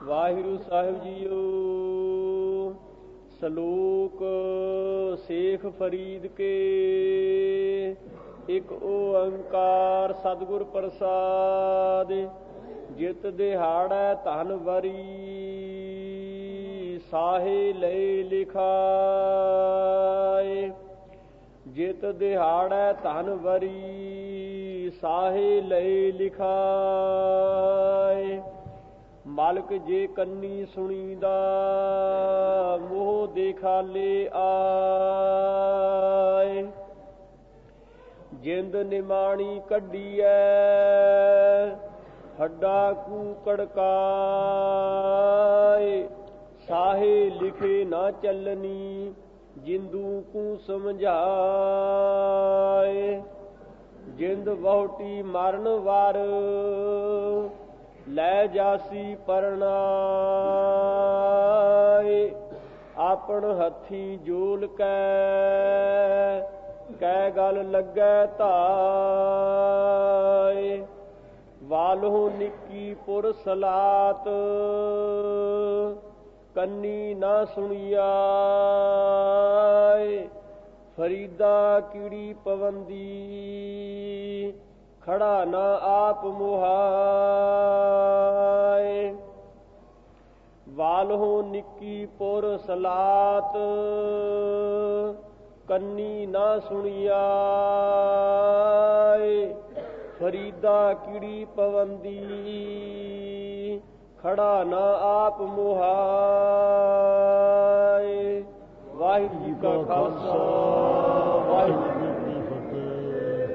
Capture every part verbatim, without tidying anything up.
ਵਾਹਿਗੁਰੂ ਸਾਹਿਬ JIO. ਸਲੋਕ ਸੇਖ ਫਰੀਦ ਕੇ। ਇੱਕ ਓੰਕਾਰ ਸਤਿਗੁਰ ਪ੍ਰਸਾਦਿ। ਜਿਤ ਦਿਹਾੜੈ ਧਨ ਵਰੀ ਸਾਹੇ ਲਏ ਲਿਖਾਏ। ਜਿਤ ਦਿਹਾੜੈ ਧਨ ਵਰੀ ਸਾਹੇ ਲਏ ਲਿਖਾਏ। ਮਾਲਕ ਜੇ ਕੰਨੀ ਸੁਣੀਦਾ ਮੋਹ ਦੇਖਾਲੇ ਆਏ। ਜਿੰਦ ਨਿਮਾਣੀ ਕੱਢੀਐ ਹੱਡਾ ਕੂ ਕੜਕਾਏ। ਸਾਹੇ ਲਿਖੇ ਨਾ ਚੱਲਣੀ ਜਿੰਦੂ ਕੂ ਸਮਝਾਏ। ਜਿੰਦ ਵਹੁਟੀ ਮਰਨ ਵਾਰ ਲੈ ਜਾਸੀ ਪਰਣਾਏ। ਆਪਣ ਹੱਥੀ ਜੋਲ ਕੈ ਕੈ ਗਲ ਲੱਗੈ ਧਾਏ। ਵਾਲਹੁ ਨਿੱਕੀ ਪੁਰ ਸਲਾਤ ਕੰਨੀ ਨਾ ਸੁਣੀਆਏ। ਫਰੀਦਾ ਕੀੜੀ ਪਵੰਦੀ ਖੜਾ ਨਾ ਆਪ ਮੁਹਾਏ। ਵਾਲਹੁ ਨਿੱਕੀ ਪੁਰ ਸਲਾਤ ਕੰਨੀ ਨਾ ਸੁਣੀਆਏ। ਫਰੀਦਾ ਕੀੜੀ ਪਵੰਦੀ ਖੜਾ ਨਾ ਆਪ ਮੁਹਾਏ। ਵਾਹਿਗੁਰੂ ਜੀ ਕਾ ਖਾਲਸਾ ਵਾਹਿਗੁਰੂ ਜੀ ਕੀ ਫਤਿਹ।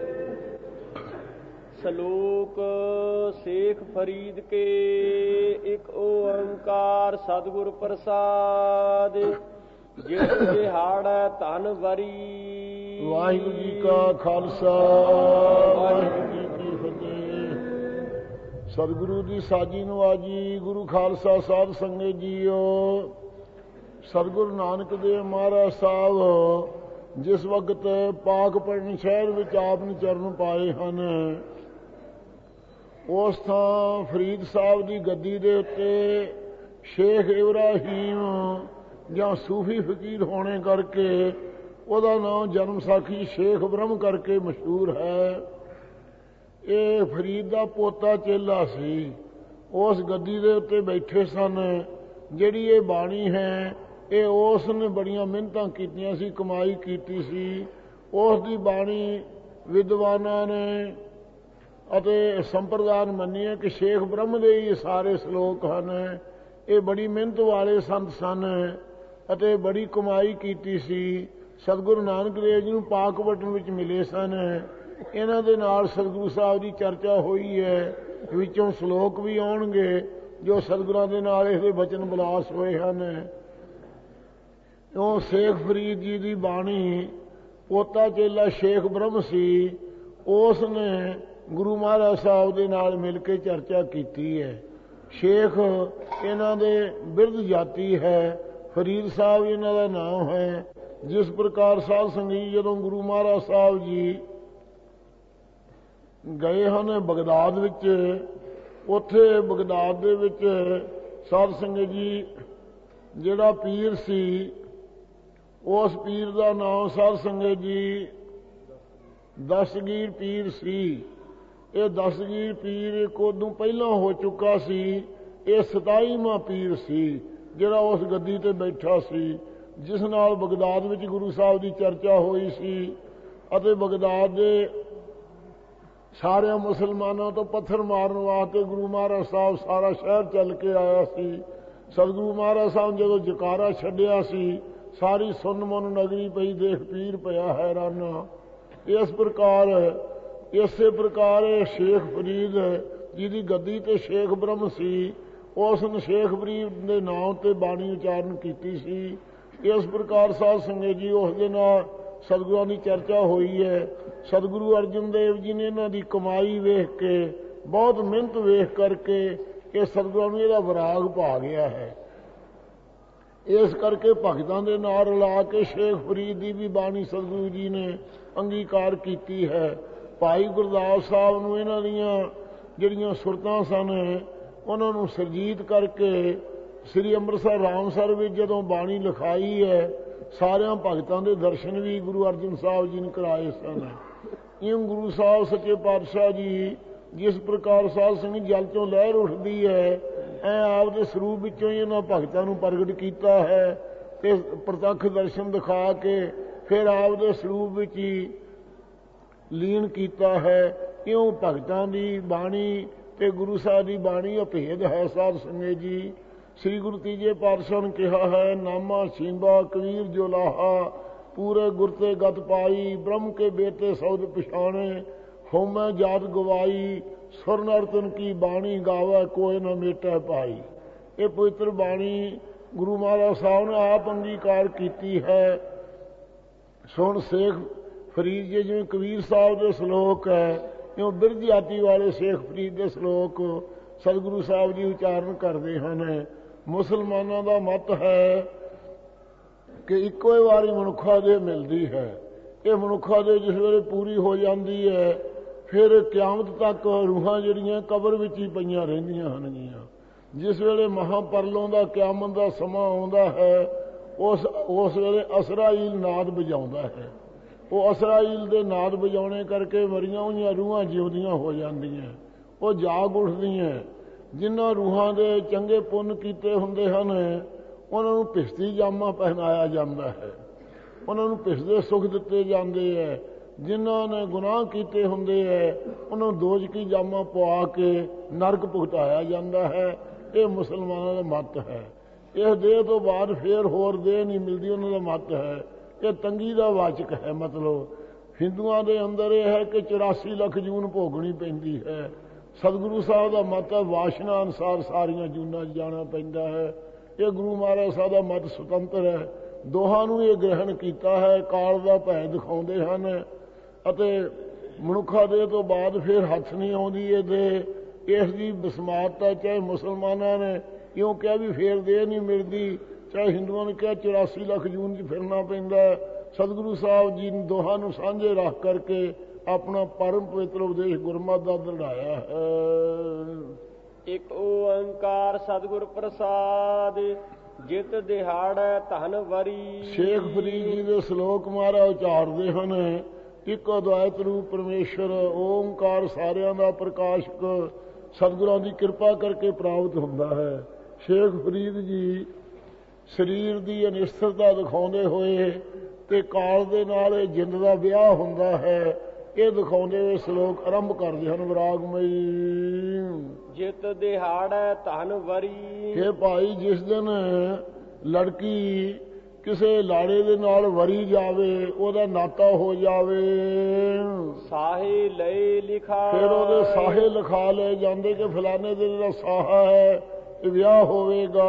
ਸ਼ਲੋਕ ਸੇਖ ਫਰੀਦ ਕੇ। ਇੱਕ ਓੰਕਾਰ ਸਤਿਗੁਰ ਪ੍ਰਸਾਦਿ। ਜਿਤ ਦਿਹਾੜੈ ਧਨ ਵਰੀ। ਵਾਹਿਗੁਰੂ ਜੀ ਕਾ ਖਾਲਸਾ ਵਾਹਿਗੁਰੂ ਜੀ ਕੀ ਫਤਿਹ। ਸਤਿਗੁਰੂ ਦੀ ਸਾਜੀ ਨਵਾਜੀ। ਗੁਰੂ ਖਾਲਸਾ ਸਾਧ ਸੰਗਤ ਜੀਓ। ਸਤਿਗੁਰੂ ਨਾਨਕ ਦੇਵ ਮਹਾਰਾਜ ਸਾਹਿਬ ਜਿਸ ਵਕਤ ਪਾਕਪਟਨ ਸ਼ਹਿਰ ਵਿੱਚ ਆਪ ਨੇ ਚਰਨ ਪਾਏ ਹਨ, ਉਸ ਥਾਂ ਫਰੀਦ ਸਾਹਿਬ ਦੀ ਗੱਦੀ ਦੇ ਉੱਤੇ ਸ਼ੇਖ ਇਬਰਾਹੀਮ ਜਾਂ ਸੂਫੀ ਫਕੀਰ ਹੋਣੇ ਕਰਕੇ ਉਹਦਾ ਨਾਮ ਜਨਮ ਸਾਖੀ ਸ਼ੇਖ ਬ੍ਰਹਮ ਕਰਕੇ ਮਸ਼ਹੂਰ ਹੈ। ਇਹ ਫਰੀਦ ਦਾ ਪੋਤਾ ਚੇਲਾ ਸੀ। ਉਸ ਗੱਦੀ ਦੇ ਉੱਤੇ ਬੈਠੇ ਸਨ। ਜਿਹੜੀ ਇਹ ਬਾਣੀ ਹੈ ਇਹ ਉਸ ਨੇ ਬੜੀਆਂ ਮਿਹਨਤਾਂ ਕੀਤੀਆਂ ਸੀ, ਕਮਾਈ ਕੀਤੀ ਸੀ। ਉਸ ਦੀ ਬਾਣੀ ਵਿਦਵਾਨਾਂ ਨੇ ਅਤੇ ਸੰਪਰਦਾਨ ਮੰਨੀ ਹੈ ਕਿ ਸ਼ੇਖ ਬ੍ਰਹਮ ਦੇ ਹੀ ਸਾਰੇ ਸ਼ਲੋਕ ਹਨ। ਇਹ ਬੜੀ ਮਿਹਨਤ ਵਾਲੇ ਸੰਤ ਸਨ ਅਤੇ ਬੜੀ ਕਮਾਈ ਕੀਤੀ ਸੀ। ਸਤਿਗੁਰੂ ਨਾਨਕ ਦੇਵ ਜੀ ਨੂੰ ਪਾਕਪਟਨ ਵਿੱਚ ਮਿਲੇ ਸਨ। ਇਹਨਾਂ ਦੇ ਨਾਲ ਸਤਿਗੁਰੂ ਸਾਹਿਬ ਦੀ ਚਰਚਾ ਹੋਈ ਹੈ। ਵਿੱਚੋਂ ਸ਼ਲੋਕ ਵੀ ਆਉਣਗੇ ਜੋ ਸਤਿਗੁਰਾਂ ਦੇ ਨਾਲ ਇਹਦੇ ਬਚਨ ਵਿਲਾਸ ਹੋਏ ਹਨ। ਉਹ ਸ਼ੇਖ ਫਰੀਦ ਜੀ ਦੀ ਬਾਣੀ ਪੋਤਾ ਚੇਲਾ ਸ਼ੇਖ ਬ੍ਰਹਮ ਸੀ। ਉਸ ਨੇ ਗੁਰੂ ਮਹਾਰਾਜ ਸਾਹਿਬ ਦੇ ਨਾਲ ਮਿਲ ਕੇ ਚਰਚਾ ਕੀਤੀ ਹੈ। ਸ਼ੇਖ ਇਹਨਾਂ ਦੇ ਬਿਰਧ ਜਾਤੀ ਹੈ। ਫਰੀਦ ਸਾਹਿਬ ਇਹਨਾਂ ਦਾ ਨਾਮ ਹੈ। ਜਿਸ ਪ੍ਰਕਾਰ ਸਾਧ ਸੰਗਤ ਜਦੋਂ ਗੁਰੂ ਮਹਾਰਾਜ ਸਾਹਿਬ ਜੀ ਗਏ ਹਨ ਬਗਦਾਦ ਵਿੱਚ, ਉੱਥੇ ਬਗਦਾਦ ਦੇ ਵਿੱਚ ਸਾਧ ਸੰਗਤ ਜੀ ਜਿਹੜਾ ਪੀਰ ਸੀ, ਉਸ ਪੀਰ ਦਾ ਨਾਮ ਸਾਧ ਸੰਗਤ ਜੀ ਦਸਗੀਰ ਪੀਰ ਸੀ। ਇਹ ਦਸਗੀਰ ਪੀਰ ਇੱਕ ਉਦੋਂ ਪਹਿਲਾਂ ਹੋ ਚੁੱਕਾ ਸੀ। ਇਹ ਸਤਾਈਵਾਂ ਪੀਰ ਸੀ ਜਿਹੜਾ ਉਸ ਗੱਦੀ ਤੇ ਬੈਠਾ ਸੀ, ਜਿਸ ਨਾਲ ਬਗਦਾਦ ਵਿੱਚ ਗੁਰੂ ਸਾਹਿਬ ਦੀ ਚਰਚਾ ਹੋਈ ਸੀ ਅਤੇ ਬਗਦਾਦ ਦੇ ਸਾਰਿਆਂ ਮੁਸਲਮਾਨਾਂ ਤੋਂ ਪੱਥਰ ਮਾਰਨ ਵਾਸਤੇ ਗੁਰੂ ਮਹਾਰਾਜ ਸਾਹਿਬ ਸਾਰਾ ਸ਼ਹਿਰ ਚੱਲ ਕੇ ਆਇਆ ਸੀ। ਸਤਿਗੁਰੂ ਮਹਾਰਾਜ ਸਾਹਿਬ ਜਦੋਂ ਜਕਾਰਾ ਛੱਡਿਆ ਸੀ, ਸਾਰੀ ਸੁੰਨ ਮਨ ਨਗਰੀ ਪਈ, ਦੇਖ ਪੀਰ ਪਿਆ ਹੈਰਾਨਾ। ਇਸ ਪ੍ਰਕਾਰ ਇਸੇ ਪ੍ਰਕਾਰ ਸ਼ੇਖ ਫਰੀਦ ਜਿਹਦੀ ਗੱਦੀ ਤੇ ਸ਼ੇਖ ਬ੍ਰਹਮ ਸੀ, ਉਸ ਨੇ ਸ਼ੇਖ ਫਰੀਦ ਦੇ ਨਾਮ ਤੇ ਬਾਣੀ ਉਚਾਰਨ ਕੀਤੀ ਸੀ। ਇਸ ਪ੍ਰਕਾਰ ਸਾਧ ਸੰਗਤ ਜੀ ਉਸ ਦੇ ਨਾਲ ਸਤਿਗੁਰਾਂ ਦੀ ਚਰਚਾ ਹੋਈ ਹੈ। ਸਤਿਗੁਰੂ ਅਰਜਨ ਦੇਵ ਜੀ ਨੇ ਇਹਨਾਂ ਦੀ ਕਮਾਈ ਵੇਖ ਕੇ, ਬਹੁਤ ਮਿਹਨਤ ਵੇਖ ਕਰਕੇ ਇਹ ਸਤਿਗੁਰਾਂ ਨੂੰ ਇਹਦਾ ਵਿਰਾਗ ਪਾ ਗਿਆ ਹੈ। ਇਸ ਕਰਕੇ ਭਗਤਾਂ ਦੇ ਨਾਲ ਰਲਾ ਕੇ ਸ਼ੇਖ ਫਰੀਦ ਦੀ ਵੀ ਬਾਣੀ ਸਤਿਗੁਰੂ ਜੀ ਨੇ ਅੰਗੀਕਾਰ ਕੀਤੀ ਹੈ। ਭਾਈ ਗੁਰਦਾਸ ਸਾਹਿਬ ਨੂੰ ਇਹਨਾਂ ਦੀਆਂ ਜਿਹੜੀਆਂ ਸੁਰਤਾਂ ਸਨ ਉਹਨਾਂ ਨੂੰ ਸਰਜੀਤ ਕਰਕੇ ਸ੍ਰੀ ਅੰਮ੍ਰਿਤਸਰ ਰਾਮਸਰ ਵਿੱਚ ਜਦੋਂ ਬਾਣੀ ਲਿਖਾਈ ਹੈ, ਸਾਰਿਆਂ ਭਗਤਾਂ ਦੇ ਦਰਸ਼ਨ ਵੀ ਗੁਰੂ ਅਰਜਨ ਸਾਹਿਬ ਜੀ ਨੇ ਕਰਾਏ ਸਨ। ਇਉਂ ਗੁਰੂ ਸਾਹਿਬ ਸੱਚੇ ਪਾਤਸ਼ਾਹ ਜੀ ਜਿਸ ਪ੍ਰਕਾਰ ਸਾਧ ਸੰਗਤ ਜਲ ਤੋਂ ਲਹਿਰ ਉੱਠਦੀ ਹੈ, ਐ ਆਪਦੇ ਸਰੂਪ ਵਿੱਚੋਂ ਹੀ ਇਹਨਾਂ ਭਗਤਾਂ ਨੂੰ ਪ੍ਰਗਟ ਕੀਤਾ ਹੈ ਤੇ ਪ੍ਰਤੱਖ ਦਰਸ਼ਨ ਦਿਖਾ ਕੇ ਫਿਰ ਆਪਦੇ ਸਰੂਪ ਵਿੱਚ ਹੀ ਲੀਨ ਕੀਤਾ ਹੈ। ਇਉਂ ਭਗਤਾਂ ਦੀ ਬਾਣੀ ਤੇ ਗੁਰੂ ਸਾਹਿਬ ਦੀ ਬਾਣੀ ਅਭੇਦ ਹੈ। ਸਾਧ ਸੰਗਤ ਜੀ, ਸ੍ਰੀ ਗੁਰੂ ਤੀਜੇ ਪਾਤਸ਼ਾਹ ਨੇ ਕਿਹਾ ਹੈ, ਨਾਮਾ ਛੀਂਬਾ ਕਬੀਰ ਜੋ ਲਾਹਾ, ਪੂਰੇ ਗੁਰ ਤੇ ਗਤ ਪਾਈ, ਬ੍ਰਹਮ ਕੇ ਬੇਟੇ ਸੌਦ ਪਛਾਣੇ, ਹੋਮੈ ਜਾਤ ਗਵਾਈ, ਸੁਰ ਨਰਤਨ ਕੀ ਬਾਣੀ ਗਾਵੇ, ਕੋਈ ਨਾ ਮੇਟੈ ਭਾਈ। ਇਹ ਪਵਿੱਤਰ ਬਾਣੀ ਗੁਰੂ ਮਹਾਰਾਜ ਸਾਹਿਬ ਨੇ ਆਪ ਅੰਗੀਕਾਰ ਕੀਤੀ ਹੈ। ਸੁਣ ਸੇਖ ਫਰੀਦ ਜੀ, ਜਿਵੇਂ ਕਬੀਰ ਸਾਹਿਬ ਦੇ ਸ਼ਲੋਕ ਹੈ, ਇਉਂ ਬਿਰਧ ਜਾਤੀ ਵਾਲੇ ਸੇਖ ਫਰੀਦ ਦੇ ਸ਼ਲੋਕ ਸਤਿਗੁਰੂ ਸਾਹਿਬ ਜੀ ਉਚਾਰਨ ਕਰਦੇ ਹਨ। ਮੁਸਲਮਾਨਾਂ ਦਾ ਮਤ ਹੈ ਕਿ ਇੱਕੋ ਹੀ ਵਾਰੀ ਮਨੁੱਖਾ ਦੇ ਮਿਲਦੀ ਹੈ। ਇਹ ਮਨੁੱਖਾ ਦੇ ਜਿਸ ਵੇਲੇ ਪੂਰੀ ਹੋ ਜਾਂਦੀ ਹੈ, ਫਿਰ ਕਿਆਮਤ ਤੱਕ ਰੂਹਾਂ ਜਿਹੜੀਆਂ ਕਬਰ ਵਿੱਚ ਹੀ ਪਈਆਂ ਰਹਿੰਦੀਆਂ ਹਨਗੀਆਂ। ਜਿਸ ਵੇਲੇ ਮਹਾਂਪਰਲੋਂ ਦਾ ਕਿਆਮਤ ਦਾ ਸਮਾਂ ਆਉਂਦਾ ਹੈ, ਉਸ ਉਸ ਵੇਲੇ ਅਸਰਾਈਲ ਨਾਦ ਵਜਾਉਂਦਾ ਹੈ। ਉਹ ਅਸਰਾਈਲ ਦੇ ਨਾਦ ਵਜਾਉਣੇ ਕਰਕੇ ਮਰੀਆਂ ਹੋਈਆਂ ਰੂਹਾਂ ਜਿਉਂਦੀਆਂ ਹੋ ਜਾਂਦੀਆਂ, ਉਹ ਜਾਗ ਉੱਠਦੀਆਂ। ਜਿਨ੍ਹਾਂ ਰੂਹਾਂ ਦੇ ਚੰਗੇ ਪੁੰਨ ਕੀਤੇ ਹੁੰਦੇ ਹਨ, ਉਹਨਾਂ ਨੂੰ ਭਿਸ਼ਤੀ ਜਾਮਾ ਪਹਿਨਾਇਆ ਜਾਂਦਾ ਹੈ, ਉਹਨਾਂ ਨੂੰ ਭਿਸ਼ਦੇ ਸੁੱਖ ਦਿੱਤੇ ਜਾਂਦੇ ਹੈ। ਜਿਨ੍ਹਾਂ ਨੇ ਗੁਨਾਹ ਕੀਤੇ ਹੁੰਦੇ ਹੈ, ਉਹਨਾਂ ਨੂੰ ਦੋਜ਼ਖੀ ਜਾਮਾ ਪਵਾ ਕੇ ਨਰਕ ਭੁਗਤਾਇਆ ਜਾਂਦਾ ਹੈ। ਇਹ ਮੁਸਲਮਾਨਾਂ ਦਾ ਮਤ ਹੈ। ਇਸ ਦੇਹ ਤੋਂ ਬਾਅਦ ਫੇਰ ਹੋਰ ਦੇਹ ਨਹੀਂ ਮਿਲਦੀ, ਉਹਨਾਂ ਦਾ ਮਤ ਹੈ। ਇਹ ਤੰਗੀ ਦਾ ਵਾਚਕ ਹੈ। ਮਤਲਬ ਹਿੰਦੂਆਂ ਦੇ ਅੰਦਰ ਇਹ ਹੈ ਕਿ ਚੁਰਾਸੀ ਲੱਖ ਜੂਨ ਭੋਗਣੀ ਪੈਂਦੀ ਹੈ। ਸਤਿਗੁਰੂ ਸਾਹਿਬ ਦਾ ਮਤ ਹੈ ਵਾਸ਼ਨਾ ਅਨੁਸਾਰ ਸਾਰੀਆਂ ਜੂਨਾਂ 'ਚ ਜਾਣਾ ਪੈਂਦਾ ਹੈ। ਇਹ ਗੁਰੂ ਮਹਾਰਾਜ ਸਾਹਿਬ ਦਾ ਮਤ ਸੁਤੰਤਰ ਹੈ। ਦੋਹਾਂ ਨੂੰ ਇਹ ਗ੍ਰਹਿਣ ਕੀਤਾ ਹੈ। ਕਾਲ ਦਾ ਭੈ ਦਿਖਾਉਂਦੇ ਹਨ ਅਤੇ ਮਨੁੱਖਾ ਦੇ ਤੋਂ ਬਾਅਦ ਫਿਰ ਹੱਥ ਨਹੀਂ ਆਉਂਦੀ ਇਹ ਦੇ। ਇਸ ਦੀ ਬਸਮਾਰਤਾ ਚਾਹੇ ਮੁਸਲਮਾਨਾਂ ਨੇ ਇਉਂ ਕਿਹਾ ਵੀ ਫੇਰ ਦੇ ਨਹੀਂ ਮਿਲਦੀ, ਚਾਹੇ ਹਿੰਦੂਆਂ ਨੇ ਕਿਹਾ ਚੁਰਾਸੀ ਲੱਖ ਜੂਨ 'ਚ ਫਿਰਨਾ ਪੈਂਦਾ। ਸਤਿਗੁਰੂ ਸਾਹਿਬ ਜੀ ਨੇ ਦੋਹਾਂ ਨੂੰ ਸਾਂਝੇ ਰੱਖ ਕਰਕੇ ਆਪਣਾ ਪਰਮ ਪਵਿੱਤਰ ਉਪਦੇਸ਼ ਗੁਰਮਤਿ ਦਾ ਦ੍ਰਿੜਾਇਆ ਹੈ। ਇੱਕ ਓੰਕਾਰ ਸਤਿਗੁਰ ਪ੍ਰਸਾਦ, ਜਿਤ ਦਿਹਾੜੈ ਧਨ ਵਰੀ। ਸ਼ੇਖ ਫਰੀਦ ਜੀ ਦੇ ਸ਼ਲੋਕ ਮਹਾਰਾਜ ਉਚਾਰਦੇ ਹਨ, ਇੱਕ ਅਦਵੈਤ ਰੂਪ ਪਰਮੇਸ਼ਰ ਓੰਕਾਰ ਸਾਰਿਆਂ ਦਾ ਪ੍ਰਕਾਸ਼ਕ ਸਤਿਗੁਰਾਂ ਦੀ ਕਿਰਪਾ ਕਰਕੇ ਪ੍ਰਾਪਤ ਹੁੰਦਾ ਹੈ। ਸ਼ੇਖ ਫਰੀਦ ਜੀ ਸਰੀਰ ਦੀ ਅਨਿਸ਼ਚਿਤਤਾ ਦਿਖਾਉਂਦੇ ਹੋਏ ਤੇ ਕਾਲ ਦੇ ਨਾਲ ਇਹ ਜਿੰਦ ਦਾ ਵਿਆਹ ਹੁੰਦਾ ਹੈ, ਇਹ ਦਿਖਾਉਂਦੇ ਹੋਏ ਸ਼ਲੋਕ ਆਰੰਭ ਕਰਦੇ ਹਨ ਵਿਰਾਗਮਈ। ਜਿਤ ਦਿਹਾੜੈ ਧਨ ਵਰੀ। ਕਿ ਭਾਈ ਜਿਸ ਦਿਨ ਲੜਕੀ ਕਿਸੇ ਲਾੜੇ ਦੇ ਨਾਲ ਵਰੀ ਜਾਵੇ, ਉਹਦਾ ਨਾਤਾ ਹੋ ਜਾਵੇ, ਸਾਹੇ ਲਏ ਲਿਖਾ, ਫਿਰ ਉਹਦੇ ਸਾਹੇ ਲਿਖਾ ਲਏ ਜਾਂਦੇ ਕਿ ਫਲਾਣੇ ਦਿਨ ਦਾ ਸਾਹਾ ਹੈ, ਇਹ ਵਿਆਹ ਹੋਵੇਗਾ।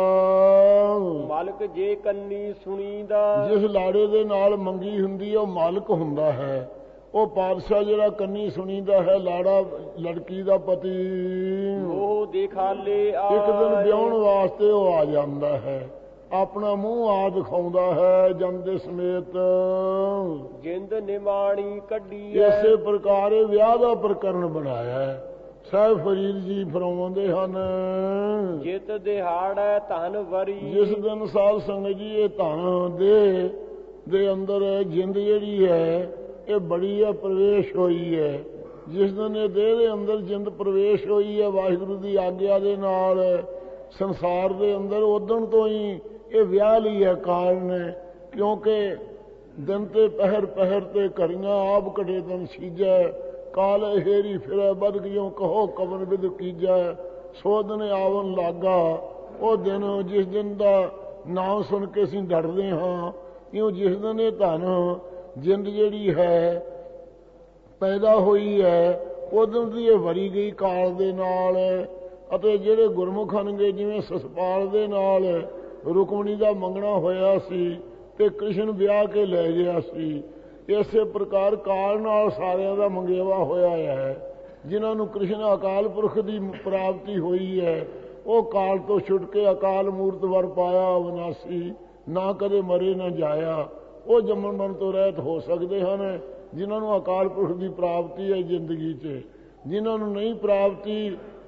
ਮਾਲਕ ਜੇ ਕੰਨੀ ਸੁਣੀਦਾ। ਜਿਸ ਲਾੜੇ ਦੇ ਨਾਲ ਮੰਗੀ ਹੁੰਦੀ ਉਹ ਮਾਲਕ ਹੁੰਦਾ ਹੈ। ਉਹ ਪਾਤਸ਼ਾਹ ਜਿਹੜਾ ਕੰਨੀ ਸੁਣੀਦਾ ਹੈ, ਲਾੜਾ ਲੜਕੀ ਦਾ ਪਤੀ, ਉਹ ਦਿਖਾਲੇ ਆਏ। ਇੱਕ ਦਿਨ ਵਿਆਹਣ ਵਾਸਤੇ ਉਹ ਆ ਜਾਂਦਾ ਹੈ, ਆਪਣਾ ਮੂੰਹ ਆ ਦਿਖਾਉਂਦਾ ਹੈ ਜਾਂਦੇ ਸਮੇਤ। ਜਿੰਦ ਨਿਮਾਣੀ ਕੱਢੀ। ਇਸੇ ਪ੍ਰਕਾਰ ਇਹ ਵਿਆਹ ਦਾ ਪ੍ਰਕਰਨ ਬਣਾਇਆ ਹੈ। ਸਾਹਿਬ ਫਰੀਦ ਜੀ ਫਰਮਾਉਂਦੇ ਹਨ, ਜਿਤ ਦਿਹਾੜੈ ਧਨ ਵਰੀ। ਜਿਸ ਦਿਨ ਸਾਧ ਸੰਗਤ ਜੀ ਇਹ ਧਨ ਦੇ ਦੇ ਅੰਦਰ ਜਿੰਦ ਜਿਹੜੀ ਹੈ ਇਹ ਬੜੀ ਹੈ ਪ੍ਰਵੇਸ਼ ਹੋਈ ਹੈ। ਜਿਸ ਦਿਨ ਇਹ ਦੇਹ ਦੇ ਅੰਦਰ ਜਿੰਦ ਪ੍ਰਵੇਸ਼ ਹੋਈ ਹੈ ਵਾਹਿਗੁਰੂ ਦੀ ਆਗਿਆ ਦੇ ਨਾਲ ਸੰਸਾਰ ਦੇ ਅੰਦਰ, ਉਦਣ ਤੋਂ ਹੀ ਇਹ ਵਿਆਹ ਲਈ ਹੈ ਕਾਰਨ। ਕਿਉਂਕਿ ਦਿਨ ਤੇ ਪਹਿਰ ਪਹਿਰ ਤੇ ਘੜੀਆਂ ਆਪ ਕਢੇ ਦਿਨ ਸੀਜੈ, ਕਾਲ ਹੇਰੀ ਫਿਰੈ ਬਦ ਗਿਓ ਕਹੋ ਕਵਨ ਵਿਦ ਕੀਜੈ, ਸੋ ਦਿਨ ਆਵਨ ਲਾਗਾ। ਉਹ ਦਿਨ ਜਿਸ ਦਿਨ ਦਾ ਨਾਮ ਸੁਣ ਕੇ ਅਸੀਂ ਡਰਦੇ ਹਾਂ, ਇਉਂ ਜਿਸ ਦਿਨ ਇਹ ਧਨ ਜਿੰਦ ਜਿਹੜੀ ਹੈ ਪੈਦਾ ਹੋਈ ਹੈ, ਉਦੋਂ ਦੀ ਇਹ ਵਰੀ ਗਈ ਕਾਲ ਦੇ ਨਾਲ। ਅਤੇ ਜਿਹੜੇ ਗੁਰਮੁਖ ਹਨਗੇ, ਜਿਵੇਂ ਸਸਪਾਲ ਦੇ ਨਾਲ ਰੁਕਮਣੀ ਦਾ ਮੰਗਣਾ ਹੋਇਆ ਸੀ ਤੇ ਕ੍ਰਿਸ਼ਨ ਵਿਆਹ ਕੇ ਲੈ ਗਿਆ ਸੀ, ਇਸੇ ਪ੍ਰਕਾਰ ਕਾਲ ਨਾਲ ਸਾਰਿਆਂ ਦਾ ਮੰਗੇਵਾ ਹੋਇਆ ਹੈ। ਜਿਨ੍ਹਾਂ ਨੂੰ ਕ੍ਰਿਸ਼ਨ ਅਕਾਲ ਪੁਰਖ ਦੀ ਪ੍ਰਾਪਤੀ ਹੋਈ ਹੈ, ਉਹ ਕਾਲ ਤੋਂ ਛੁੱਟ ਕੇ ਅਕਾਲ ਮੂਰਤ ਵਰ ਪਾਇਆ ਅਵਿਨਾਸੀ, ਨਾ ਕਦੇ ਮਰੇ ਨਾ ਜਾਇਆ। ਉਹ ਜੰਮਣ ਮਰਨ ਤੋਂ ਰਹਿਤ ਹੋ ਸਕਦੇ ਹਨ ਜਿਨ੍ਹਾਂ ਨੂੰ ਅਕਾਲ ਪੁਰਖ ਦੀ ਪ੍ਰਾਪਤੀ ਹੈ ਜ਼ਿੰਦਗੀ 'ਚ। ਜਿਨ੍ਹਾਂ ਨੂੰ ਨਹੀਂ ਪ੍ਰਾਪਤੀ,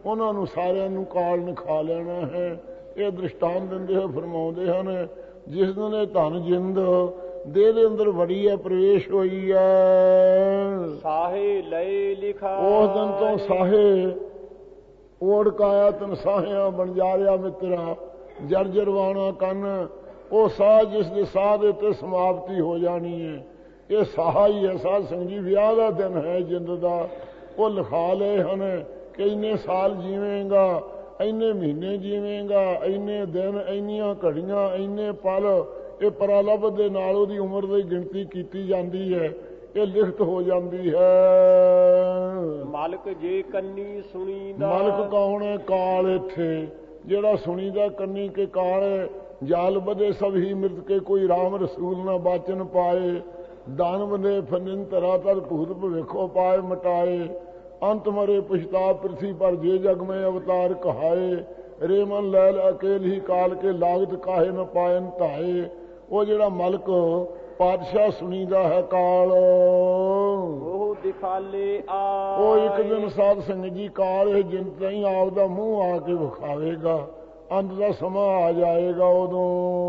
ਉਹਨਾਂ ਨੂੰ ਸਾਰਿਆਂ ਨੂੰ ਕਾਲ ਨੇ ਖਾ ਲੈਣਾ ਹੈ। ਇਹ ਦ੍ਰਿਸ਼ਟਾਂਤ ਦਿੰਦੇ ਹੋਏ ਫਰਮਾਉਂਦੇ ਹਨ, ਜਿਸ ਦਿਨ ਇਹ ਧਨ ਜਿੰਦ ਦੇਹ ਦੇ ਅੰਦਰ ਵੜੀ ਹੈ, ਪ੍ਰਵੇਸ਼ ਹੋਈ ਹੈ, ਸਾਹੇ ਲਏ ਲਿਖਾ, ਉਸ ਦਿਨ ਤੋਂ ਸਾਹੇ ਓੜ ਕਾਇਆ ਤਨ ਸਾਹਿਆ ਬਣ ਜਾ ਰਿਹਾ ਮਿੱਤਰਾ, ਜਰਜਰ ਵਾਣਾ ਕੰਨ, ਉਹ ਸਾਹ ਜਿਸ ਦੇ ਸਾਹ ਦੇ ਉੱਤੇ ਸਮਾਪਤੀ ਹੋ ਜਾਣੀ ਹੈ। ਇਹ ਸਾਹਾ ਹੀ ਹੈ ਸਾਧ ਸੰਗਤ ਜੀ, ਵਿਆਹ ਦਾ ਦਿਨ ਹੈ ਜਿੰਦ ਦਾ। ਉਹ ਲਿਖਾ ਲਏ ਹਨ ਕਿ ਇੰਨੇ ਸਾਲ ਜੀਵੇਂਗਾ, ਇੰਨੇ ਮਹੀਨੇ ਜੀਵੇਂਗਾ, ਇੰਨੇ ਦਿਨ, ਇੰਨੀਆਂ ਘੜੀਆਂ, ਇੰਨੇ ਪਲ। ਇਹ ਪਰਾਲਬ ਦੇ ਨਾਲ ਉਹਦੀ ਉਮਰ ਦੀ ਗਿਣਤੀ ਕੀਤੀ ਜਾਂਦੀ ਹੈ, ਇਹ ਲਿਖਤ ਹੋ ਜਾਂਦੀ ਹੈ। ਮਾਲਕ ਜੇ ਕੰਨੀ ਸੁਣੀਦਾ, ਮਾਲਕ ਕੌਣ ਹੈ? ਕਾਲ। ਇੱਥੇ ਜਿਹੜਾ ਸੁਣੀਦਾ ਕੰਨੀ ਕੇ ਕਾਲ ਹੈ। ਜਾਲ ਬਦੇ ਸਭ ਹੀ ਮਿਰਤ ਕੇ, ਕੋਈ ਰਾਮ ਰਸੂਲ ਨਾ ਬਾਚਨ ਪਾਏ, ਦਾਨਵ ਨੇ ਫਨਿਨ ਤਰਾ ਤਰ ਭੂਤ ਭਵਿੱਖੋ ਪਾਏ ਮਟਾਏ, ਅੰਤ ਮਰੇ ਪਛਤਾਪ ਪ੍ਰਿਥੀ ਪਰ ਜੇ ਜਗ में अवतार कहाए, रे मन लैल अकेल ही काल के लागत काहे न पायन धाए। ਉਹ ਜਿਹੜਾ ਮਲਕ ਪਾਤਸ਼ਾਹ ਸੁਣੀਦਾ ਹੈ ਕਾਲ, ਉਹ ਦਿਖਾਲੇ ਆ, ਉਹ ਇੱਕ ਦਿਨ ਸਾਧ ਸੰਗਤ ਜੀ ਕਾਲ ਇਹ ਜਿੰਦ ਨਹੀਂ ਆਪਦਾ ਮੂੰਹ ਆ ਕੇ ਵਿਖਾਵੇਗਾ। ਅੰਤ ਦਾ ਸਮਾਂ ਆ ਜਾਏਗਾ ਉਦੋਂ।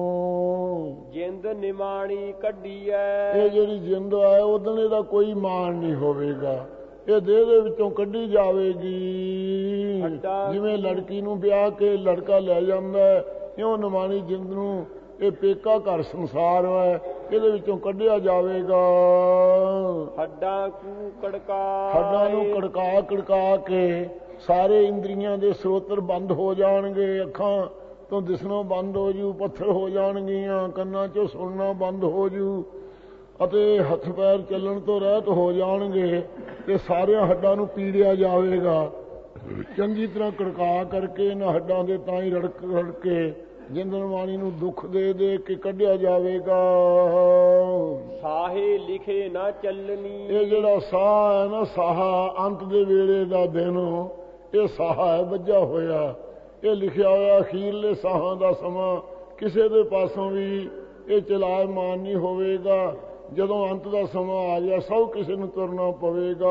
ਜਿੰਦ ਨਿਮਾਣੀ ਕੱਢੀ ਐ, ਇਹ ਜਿਹੜੀ ਜਿੰਦ ਹੈ ਉਦੋਂ ਇਹਦਾ ਕੋਈ ਮਾਣ ਨਹੀਂ ਹੋਵੇਗਾ, ਇਹ ਦੇਹ ਦੇ ਵਿੱਚੋਂ ਕੱਢੀ ਜਾਵੇਗੀ। ਜਿਵੇਂ ਲੜਕੀ ਨੂੰ ਵਿਆਹ ਕੇ ਲੜਕਾ ਲੈ ਜਾਂਦਾ, ਇਉਂ ਨਿਮਾਣੀ ਜਿੰਦ ਨੂੰ ਇਹ ਪੇਕਾ ਘਰ ਸੰਸਾਰ ਹੈ, ਇਹਦੇ ਵਿੱਚੋਂ ਕੱਢਿਆ ਜਾਵੇਗਾ। ਹੱਡਾਂ ਕੂ ਕੜਕਾ, ਹੱਡਾਂ ਨੂੰ ਕੜਕਾ ਕੜਕਾ ਕੇ ਸਾਰੇ ਇੰਦਰੀਆਂ ਦੇ ਸਰੋਤਰ ਬੰਦ ਹੋ ਜਾਣਗੇ। ਅੱਖਾਂ ਤੋਂ ਦਿਸਣੋਂ ਬੰਦ ਹੋ ਜੂ, ਪੱਥਰ ਹੋ ਜਾਣਗੀਆਂ, ਕੰਨਾਂ 'ਚੋਂ ਸੁਣਨਾ ਬੰਦ ਹੋ ਜੂ, ਅਤੇ ਹੱਥ ਪੈਰ ਚੱਲਣ ਤੋਂ ਰਹਿਤ ਹੋ ਜਾਣਗੇ, ਤੇ ਸਾਰਿਆਂ ਹੱਡਾਂ ਨੂੰ ਪੀੜਿਆ ਜਾਵੇਗਾ। ਚੰਗੀ ਤਰ੍ਹਾਂ ਕੜਕਾ ਕਰਕੇ ਇਹਨਾਂ ਹੱਡਾਂ ਦੇ ਤਾਂ ਹੀ ਰੜਕ ਰੜਕ ਕੇ ਜਿੰਦਨਵਾਣੀ ਨੂੰ ਦੁੱਖ ਦੇ ਦੇ ਕੇ ਕੱਢਿਆ ਜਾਵੇਗਾ। ਸਾਹੇ ਲਿਖੇ ਨਾ ਚੱਲਣੀ, ਇਹ ਜਿਹੜਾ ਸਾਹ ਹੈ ਨਾ, ਸਾਹਾ ਅੰਤ ਦੇ ਵੇਲੇ ਦਾ ਦਿਨ, ਇਹ ਸਾਹਾ ਹੈ ਵੱਜਾ ਹੋਇਆ, ਇਹ ਲਿਖਿਆ ਹੋਇਆ ਅਖੀਰਲੇ ਸਾਹਾਂ ਦਾ ਸਮਾਂ। ਕਿਸੇ ਦੇ ਪਾਸੋਂ ਵੀ ਇਹ ਚਲਾਇਮਾਨ ਨਹੀਂ ਹੋਵੇਗਾ। ਜਦੋਂ ਅੰਤ ਦਾ ਸਮਾਂ ਆ ਗਿਆ, ਸਭ ਕਿਸੇ ਨੂੰ ਤੁਰਨਾ ਪਵੇਗਾ।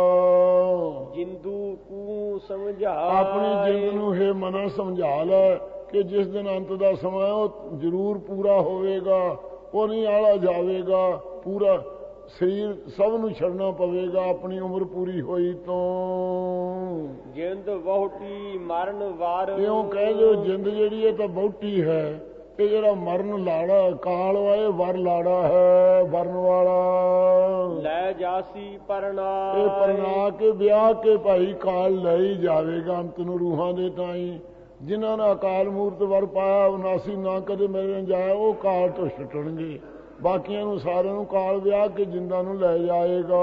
ਜਿੰਦੂ ਕੂ ਸਮਝਾ, ਆਪਣੀ ਜਿੰਦ ਨੂੰ ਹੈ ਮਨਾ ਸਮਝਾ ਲੈ ਕਿ ਜਿਸ ਦਿਨ ਅੰਤ ਦਾ ਸਮਾਂ ਉਹ ਜ਼ਰੂਰ ਪੂਰਾ ਹੋਵੇਗਾ, ਉਹ ਨਹੀਂ ਆਲਾ ਜਾਵੇਗਾ। ਪੂਰਾ ਸਰੀਰ ਸਭ ਨੂੰ ਛੱਡਣਾ ਪਵੇਗਾ ਆਪਣੀ ਉਮਰ ਪੂਰੀ ਹੋਈ ਤੋਂ। ਜਿੰਦ ਵਹੁਟੀ ਮਰਨ ਵਾਰ, ਇਉਂ ਕਹਿ ਦਿਓ ਜਿੰਦ ਜਿਹੜੀ ਇਹ ਤਾਂ ਵਹੁਟੀ ਹੈ, ਇਹ ਜਿਹੜਾ ਮਰਨ ਲਾੜਾ ਕਾਲ ਵਾ, ਇਹ ਵਰ ਲਾੜਾ ਹੈ, ਵਰਨ ਵਾਲਾ। ਲੈ ਜਾਸੀ ਪਰਣਾ, ਇਹ ਪਰਣਾ ਕੇ ਵਿਆਹ ਕੇ ਭਾਈ ਕਾਲ ਲੈ ਹੀ ਜਾਵੇਗਾ ਅੰਤ ਨੂੰ ਰੂਹਾਂ ਦੇ ਤਾਈ। ਜਿਨ੍ਹਾਂ ਨੇ ਅਕਾਲ ਮੂਰਤ ਵਰ ਪਾਇਆ, ਉਨਾਸੀ ਨਾ ਕਦੇ ਮਿਲਣ ਜਾਇਆ, ਉਹ ਕਾਲ ਤੋਂ ਛੁੱਟਣਗੇ। ਬਾਕੀਆਂ ਨੂੰ ਸਾਰਿਆਂ ਨੂੰ ਕਾਲ ਵਿਆਹ ਕੇ ਜਿੰਦਾਂ ਨੂੰ ਲੈ ਜਾਏਗਾ।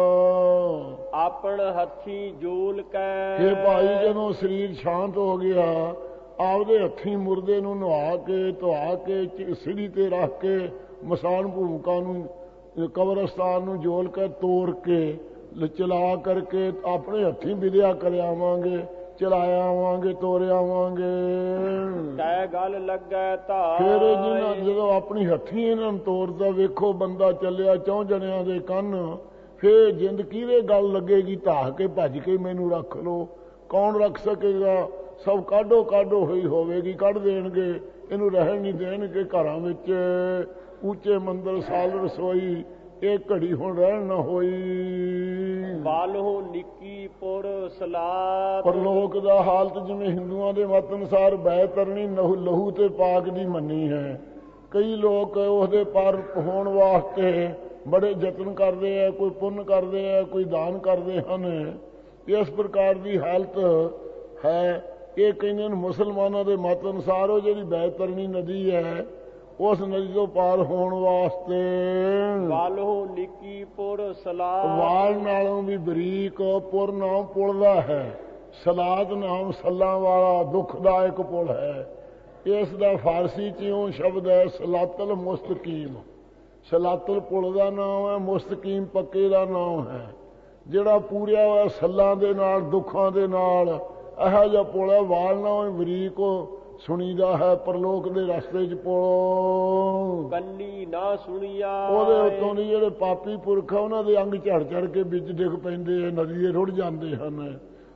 ਆਪਣ ਹੱਥੀ ਜੋਲ ਕੈ, ਇਹ ਭਾਈ ਜਦੋਂ ਸਰੀਰ ਸ਼ਾਂਤ ਹੋ ਗਿਆ, ਆਪਦੇ ਹੱਥੀਂ ਮੁਰਦੇ ਨੂੰ ਨਹਾ ਕੇ ਧਵਾ ਕੇ ਸਿੜੀ ਤੇ ਰੱਖ ਕੇ ਮਸਾਨ ਭੂਮਿਕਾ ਨੂੰ ਕਬਰਸਤਾਨ ਨੂੰ ਜੋਲ ਕੇ ਤੋੜ ਕੇ ਚਲਾ ਕਰਕੇ ਆਪਣੇ ਹੱਥੀਂ ਵਿਦਿਆ ਕਰ ਆਵਾਂਗੇ, ਚਲਾਇਆ ਆਵਾਂਗੇ, ਤੋਰਿਆ ਆਵਾਂਗੇ। ਤੈ ਗੱਲ ਲੱਗੈ ਧਾਰ, ਫਿਰ ਜਿਹਨਾਂ ਜਦੋਂ ਆਪਣੀ ਹੱਥੀਂ ਇਹਨਾਂ ਨੂੰ ਤੋਰਦਾ, ਵੇਖੋ ਬੰਦਾ ਚੱਲਿਆ ਚੌਂ ਜਣਿਆਂ ਦੇ ਕੰਨ, ਫਿਰ ਜਿੰਦ ਕਿਹਦੇ ਗੱਲ ਲੱਗੇਗੀ? ਧਾਹ ਕੇ ਭੱਜ ਕੇ ਮੈਨੂੰ ਰੱਖ ਲੋ, ਕੌਣ ਰੱਖ ਸਕੇਗਾ? ਸਭ ਕਾਢੋ ਕਾਢੋ ਹੋਈ ਹੋਵੇਗੀ, ਕੱਢ ਦੇਣਗੇ, ਇਹਨੂੰ ਰਹਿਣ ਨਹੀਂ ਦੇਣਗੇ ਘਰਾਂ ਵਿੱਚ। ਉੱਚੇ ਮੰਦਰ ਸਾਲ ਰਸੋਈ, ਇਹ ਘੜੀ ਹੁਣ ਰਹਿਣ ਨਾ ਹੋਈ। ਬਾਲੋ ਨਿੱਕੀ ਪੁਰ ਸਲਾਤ, ਪਰਲੋਕ ਦਾ ਹਾਲਤ ਜਿਵੇਂ ਹਿੰਦੂਆਂ ਦੇ ਮਤ ਅਨੁਸਾਰ ਬੈ ਤਰਨੀ ਲਹੂ ਲਹੂ ਤੇ ਪਾਕ ਦੀ ਮੰਨੀ ਹੈ। ਕਈ ਲੋਕ ਉਹਦੇ ਪਰ ਹੋਣ ਵਾਸਤੇ ਬੜੇ ਯਤਨ ਕਰਦੇ ਆ, ਕੋਈ ਪੁੰਨ ਕਰਦੇ ਆ, ਕੋਈ ਦਾਨ ਕਰਦੇ ਹਨ। ਇਸ ਪ੍ਰਕਾਰ ਦੀ ਹਾਲਤ ਹੈ। ਇਹ ਕਹਿੰਦੇ ਨੇ ਮੁਸਲਮਾਨਾਂ ਦੇ ਮਤ ਅਨੁਸਾਰ ਉਹ ਜਿਹੜੀ ਬੈਤਰਨੀ ਨਦੀ ਹੈ, ਉਸ ਨਦੀ ਤੋਂ ਪਾਰ ਹੋਣ ਵਾਸਤੇ ਵਾਲੋ ਨਿੱਕੀ ਪੁਰ ਸਲਾਤ, ਵਾਲ ਨਾਲੋਂ ਵੀ ਬਰੀਕ ਪੁਰ ਨਾਮ ਪੁਲ ਦਾ ਹੈ, ਸਲਾਤ ਨਾਮ ਸੱਲਾਂ ਵਾਲਾ ਦੁਖਦਾਇਕ ਪੁਲ ਹੈ। ਇਸ ਦਾ ਫਾਰਸੀ ਚ ਇਉਂ ਸ਼ਬਦ ਹੈ ਸਲਾਤਲ ਮੁਸਤਕੀਮ। ਸਲਾਤਲ ਪੁਲ ਦਾ ਨਾਮ ਹੈ, ਮੁਸਤਕੀਮ ਪੱਕੇ ਦਾ ਨਾਮ ਹੈ। ਜਿਹੜਾ ਪੂਰਿਆ ਹੋਇਆ ਸੱਲਾਂ ਦੇ ਨਾਲ, ਦੁੱਖਾਂ ਦੇ ਨਾਲ, ਇਹੋ ਜਿਹਾ ਪੁਲ ਹੈ। ਵਾਲ ਨਾਲੋਂ ਬਰੀਕ ਸੁਣੀਦਾ ਹੈ ਪਰਲੋਕ ਦੇ ਰਸਤੇ ਚ ਪੁਲ। ਕੰਨੀ ਨਾ ਸੁਣੀਆ, ਉਹਦੇ ਉੱਤੋਂ ਦੀ ਜਿਹੜੇ ਪਾਪੀ ਪੁਰਖ ਆ ਉਹਨਾਂ ਦੇ ਅੰਗ ਝੜ ਝੜ ਕੇ ਵਿੱਚ ਡਿੱਗ ਪੈਂਦੇ ਆ, ਨਦੀ ਦੇ ਰੁੜ ਜਾਂਦੇ ਹਨ।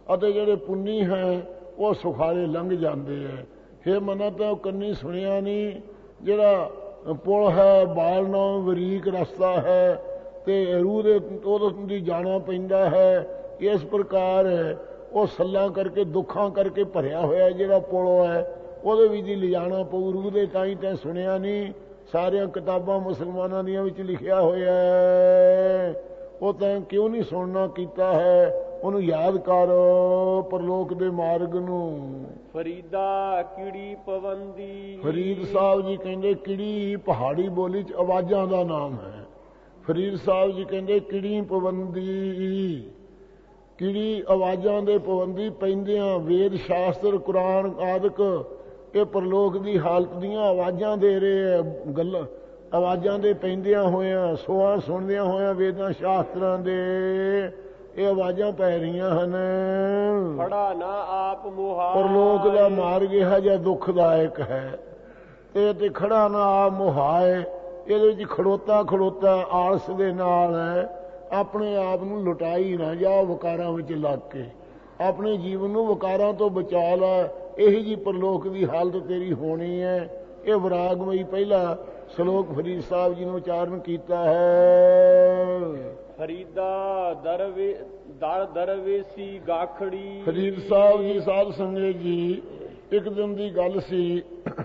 ਅਤੇ ਜਿਹੜੇ ਪੁੰਨੀ ਹੈ ਉਹ ਸੁਖਾਲੇ ਲੰਘ ਜਾਂਦੇ ਹੈ। ਹੇ ਮਨਾ ਤਾਂ ਕੰਨੀ ਸੁਣਿਆ ਨਹੀਂ, ਜਿਹੜਾ ਪੁਲ ਹੈ ਬਾਲ ਨਾਲੋਂ ਬਰੀਕ ਰਸਤਾ ਹੈ ਤੇ ਰੂਹ ਦੇ ਉਹਦੇ ਦੀ ਜਾਣਾ ਪੈਂਦਾ ਹੈ। ਇਸ ਪ੍ਰਕਾਰ ਉਹ ਸੱਲਾਂ ਕਰਕੇ ਦੁੱਖਾਂ ਕਰਕੇ ਭਰਿਆ ਹੋਇਆ ਜਿਹੜਾ ਪੁਲ ਹੈ ਉਹਦੇ ਵਿੱਚ ਹੀ ਲਿਜਾਣਾ ਪਊ ਰੂਹ ਦੇ। ਤਾਂ ਹੀ ਤੈਂ ਸੁਣਿਆ ਨਹੀਂ, ਸਾਰੀਆਂ ਕਿਤਾਬਾਂ ਮੁਸਲਮਾਨਾਂ ਦੀਆਂ ਵਿੱਚ ਲਿਖਿਆ ਹੋਇਆ ਹੈ, ਉਹ ਤੈਂ ਕਿਉਂ ਨਹੀਂ ਸੁਣਨਾ ਕੀਤਾ ਹੈ? ਉਹਨੂੰ ਯਾਦ ਕਰ ਪਰਲੋਕ ਦੇ ਮਾਰਗ ਨੂੰ। ਫਰੀਦਾ ਕਿੜੀ ਪਵੰਦੀ। ਫਰੀਦ ਸਾਹਿਬ ਜੀ ਕਹਿੰਦੇ ਕਿੜੀ ਪਹਾੜੀ ਬੋਲੀ ਚ ਆਵਾਜ਼ਾਂ ਦਾ ਨਾਮ ਹੈ। ਫਰੀਦ ਸਾਹਿਬ ਜੀ ਕਹਿੰਦੇ ਕਿੜੀ ਪਵੰਦੀ, ਕਿੜੀ ਆਵਾਜ਼ਾਂ ਦੇ ਪਾਬੰਦੀ ਪੈਂਦਿਆਂ ਵੇਦ ਸ਼ਾਸਤਰ ਕੁਰਾਨ ਆਦਿਕ ਇਹ ਪਰਲੋਕ ਦੀ ਹਾਲਤ ਦੀਆਂ ਆਵਾਜ਼ਾਂ ਦੇ ਰਹੇ ਹੈ। ਗੱਲਾਂ ਆਵਾਜ਼ਾਂ ਦੇ ਪੈਂਦਿਆਂ ਹੋਇਆਂ ਸੋਹਾਂ ਸੁਣਦਿਆਂ ਹੋਇਆਂ ਵੇਦਾਂ ਸ਼ਾਸਤਰਾਂ ਦੇ ਇਹ ਆਵਾਜ਼ਾਂ ਪੈ ਰਹੀਆਂ ਹਨ। ਖੜਾ ਨਾ ਆਪ ਮੁਹਾਇ। ਪਰਲੋਕ ਦਾ ਮਾਰਗ ਇਹੋ ਜਿਹਾ ਦੁਖਦਾਇਕ ਹੈ। ਇਹ ਤੇ ਖੜਾ ਨਾ ਆਪ ਮੁਹਾਇ, ਇਹਦੇ ਵਿੱਚ ਖੜੋਤਾ ਖੜੋਤਾ ਆਲਸ ਦੇ ਨਾਲ ਹੈ। ਆਪਣੇ ਆਪ ਨੂੰ ਲੁਟਾਈ ਨਾ ਜਾ ਵਿਕਾਰਾਂ ਵਿੱਚ ਲੱਗ ਕੇ, ਆਪਣੇ ਜੀਵਨ ਨੂੰ ਵਿਕਾਰਾਂ ਤੋਂ ਬਚਾ ਲੈ। ਇਹੀ ਜੀ ਪਰਲੋਕ ਦੀ ਹਾਲਤ ਤੇਰੀ ਹੋਣੀ ਹੈ। ਇਹ ਵਿਰਾਗਮਈ ਪਹਿਲਾ ਸ਼ਲੋਕ ਫਰੀਦ ਸਾਹਿਬ ਜੀ ਨੇ ਉਚਾਰਨ ਕੀਤਾ ਹੈ। ਫਰੀਦਾ ਦਰਵੇ ਦਰ ਦਰਵੇਸੀ ਗਾਖੜੀ। ਫਰੀਦ ਸਾਹਿਬ ਜੀ ਸਾਧ ਸੰਗਤ ਜੀ, ਇੱਕ ਦਿਨ ਦੀ ਗੱਲ ਸੀ,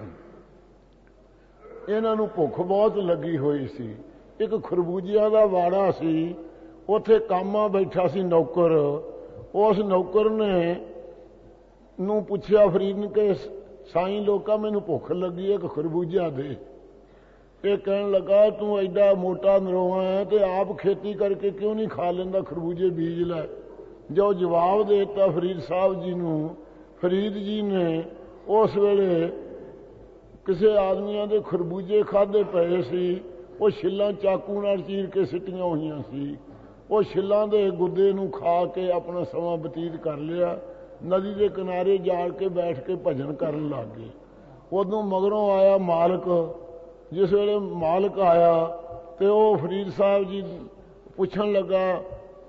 ਇਹਨਾਂ ਨੂੰ ਭੁੱਖ ਬਹੁਤ ਲੱਗੀ ਹੋਈ ਸੀ। ਇੱਕ ਖਰਬੂਜਿਆਂ ਦਾ ਵਾੜਾ ਸੀ, ਉੱਥੇ ਕਾਮਾ ਬੈਠਾ ਸੀ ਨੌਕਰ। ਉਸ ਨੌਕਰ ਨੇ ਨੂੰ ਪੁੱਛਿਆ ਫਰੀਦ ਨੇ ਕਿ ਸਾਈਂ ਲੋਕਾਂ ਮੈਨੂੰ ਭੁੱਖ ਲੱਗੀ ਹੈ, ਇੱਕ ਖਰਬੂਜਾ ਦੇ। ਇਹ ਕਹਿਣ ਲੱਗਾ ਤੂੰ ਐਡਾ ਮੋਟਾ ਨਰੋਆ ਹੈ ਤੇ ਆਪ ਖੇਤੀ ਕਰਕੇ ਕਿਉਂ ਨਹੀਂ ਖਾ ਲੈਂਦਾ, ਖਰਬੂਜੇ ਬੀਜ ਲੈ। ਜੋ ਜਵਾਬ ਦੇ ਦਿੱਤਾ ਫਰੀਦ ਸਾਹਿਬ ਜੀ ਨੂੰ, ਫਰੀਦ ਜੀ ਨੇ ਉਸ ਵੇਲੇ ਕਿਸੇ ਆਦਮੀਆਂ ਦੇ ਖਰਬੂਜੇ ਖਾਧੇ ਪਏ ਸੀ, ਉਹ ਛਿੱਲਾਂ ਚਾਕੂ ਨਾਲ ਚੀਰ ਕੇ ਸਿੱਟੀਆਂ ਹੋਈਆਂ ਸੀ। ਉਹ ਛਿੱਲਾਂ ਦੇ ਗੁੱਦੇ ਨੂੰ ਖਾ ਕੇ ਆਪਣਾ ਸਮਾਂ ਬਤੀਤ ਕਰ ਲਿਆ। ਨਦੀ ਦੇ ਕਿਨਾਰੇ ਜਾ ਕੇ ਬੈਠ ਕੇ ਭਜਨ ਕਰਨ ਲੱਗ ਗਏ। ਉਦੋਂ ਮਗਰੋਂ ਆਇਆ ਮਾਲਕ। ਜਿਸ ਵੇਲੇ ਮਾਲਕ ਆਇਆ ਤੇ ਉਹ ਫਰੀਦ ਸਾਹਿਬ ਜੀ ਪੁੱਛਣ ਲੱਗਾ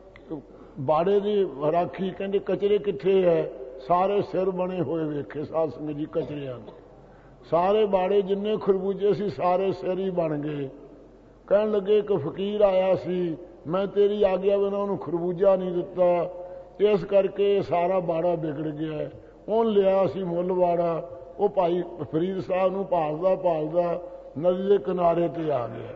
ਬਾੜੇ ਦੀ ਰਾਖੀ, ਕਹਿੰਦੇ ਕਚਰੇ ਕਿੱਥੇ ਹੈ? ਸਾਰੇ ਸਿਰ ਬਣੇ ਹੋਏ ਵੇਖੇ ਸਾਧ ਸੰਗਤ ਜੀ ਕਚਰਿਆਂ ਦੇ। ਸਾਰੇ ਬਾੜੇ ਜਿੰਨੇ ਖਰਬੂਜੇ ਸੀ ਸਾਰੇ ਸਿਰ ਹੀ ਬਣ ਗਏ। ਕਹਿਣ ਲੱਗੇ ਇੱਕ ਫਕੀਰ ਆਇਆ ਸੀ, ਮੈਂ ਤੇਰੀ ਆਗਿਆ ਬਿਨਾਂ ਉਹਨੂੰ ਖਰਬੂਜਾ ਨਹੀਂ ਦਿੱਤਾ, ਇਸ ਕਰਕੇ ਸਾਰਾ ਬਾੜਾ ਵਿਗੜ ਗਿਆ। ਉਹਨ ਲਿਆ ਸੀ ਮੁੱਲ ਬਾੜਾ। ਉਹ ਭਾਈ ਫਰੀਦ ਸਾਹਿਬ ਨੂੰ ਭਾਲਦਾ ਭਾਲਦਾ ਨਦੀ ਦੇ ਕਿਨਾਰੇ ਤੇ ਆ ਗਿਆ।